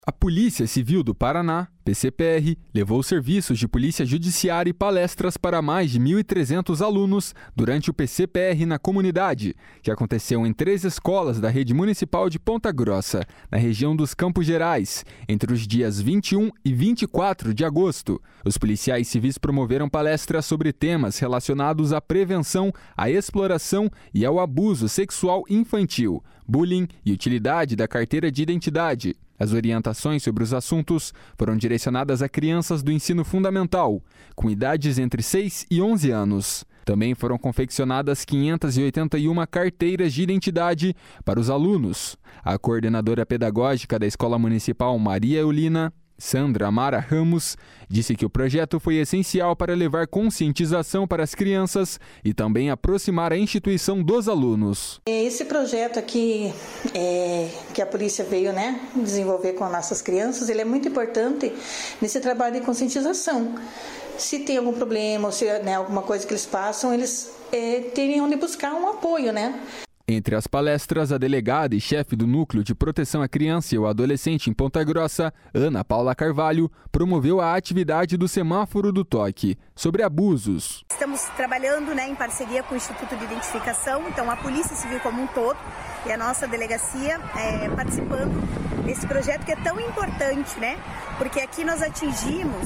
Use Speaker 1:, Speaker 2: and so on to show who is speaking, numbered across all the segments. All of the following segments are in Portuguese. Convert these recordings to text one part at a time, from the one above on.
Speaker 1: A Polícia Civil do Paraná, PCPR, levou serviços de polícia judiciária e palestras para mais de 1.300 alunos durante o PCPR na comunidade, que aconteceu em 3 escolas da rede municipal de Ponta Grossa, na região dos Campos Gerais, entre os dias 21 e 24 de agosto. Os policiais civis promoveram palestras sobre temas relacionados à prevenção, à exploração e ao abuso sexual infantil, bullying e utilidade da carteira de identidade. As orientações sobre os assuntos foram direcionadas a crianças do ensino fundamental, com idades entre 6 e 11 anos. Também foram confeccionadas 581 carteiras de identidade para os alunos. A coordenadora pedagógica da Escola Municipal Maria Eulina, Sandra Amara Ramos, disse que o projeto foi essencial para levar conscientização para as crianças e também aproximar a instituição dos alunos.
Speaker 2: Esse projeto aqui que a polícia veio desenvolver com as nossas crianças, ele é muito importante nesse trabalho de conscientização. Se tem algum problema ou se alguma coisa que eles passam, eles terem onde buscar um apoio,
Speaker 1: Entre as palestras, a delegada e chefe do Núcleo de Proteção à Criança e ao Adolescente em Ponta Grossa, Ana Paula Carvalho, promoveu a atividade do Semáforo do Toque, sobre abusos.
Speaker 3: Estamos trabalhando em parceria com o Instituto de Identificação, então a Polícia Civil como um todo e a nossa delegacia participando desse projeto que é tão importante, porque aqui nós atingimos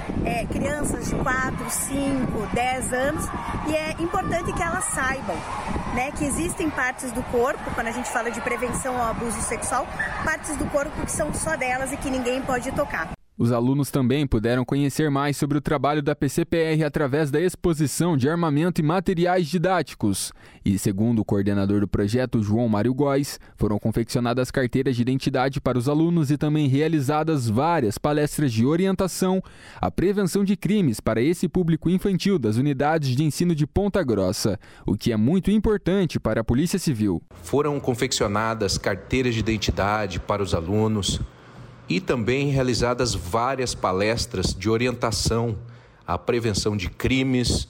Speaker 3: crianças de 4, 5, 10 anos e é importante que elas saibam que existem partes do corpo, quando a gente fala de prevenção ao abuso sexual, partes do corpo que são só delas e que ninguém pode tocar.
Speaker 1: Os alunos também puderam conhecer mais sobre o trabalho da PCPR através da exposição de armamento e materiais didáticos. E, segundo o coordenador do projeto, João Mário Góes, foram confeccionadas carteiras de identidade para os alunos e também realizadas várias palestras de orientação à prevenção de crimes para esse público infantil das unidades de ensino de Ponta Grossa, o que é muito importante para a Polícia Civil.
Speaker 4: Foram confeccionadas carteiras de identidade para os alunos, e também realizadas várias palestras de orientação à prevenção de crimes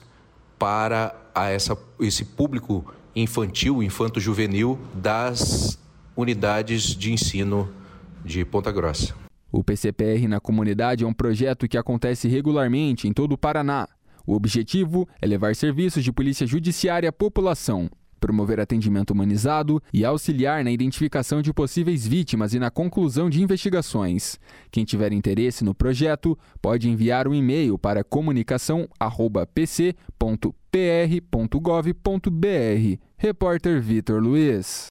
Speaker 4: para esse público infantil, infanto-juvenil das unidades de ensino de Ponta Grossa.
Speaker 1: O PCPR na comunidade é um projeto que acontece regularmente em todo o Paraná. O objetivo é levar serviços de polícia judiciária à população, promover atendimento humanizado e auxiliar na identificação de possíveis vítimas e na conclusão de investigações. Quem tiver interesse no projeto pode enviar um e-mail para comunicação@pc.pr.gov.br. Repórter Vitor Luiz.